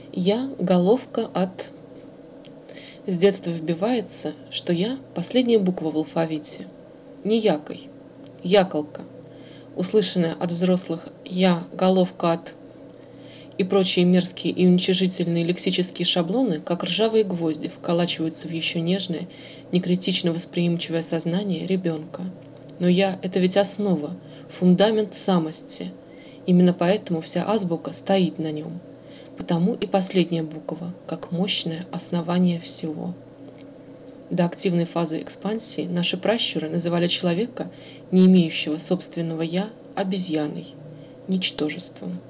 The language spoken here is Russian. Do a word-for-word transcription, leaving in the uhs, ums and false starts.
Я головка от... С детства вбивается, что я последняя буква в алфавите. Не якой, яколка, услышанная от взрослых «я головка от...» и прочие мерзкие и уничижительные лексические шаблоны, как ржавые гвозди, вколачиваются в еще нежное, некритично восприимчивое сознание ребенка. Но я — это ведь основа, фундамент самости. Именно поэтому вся азбука стоит на нем. Потому и последняя буква, как мощное основание всего. До активной фазы экспансии наши пращуры называли человека, не имеющего собственного «я», обезьяной, ничтожеством.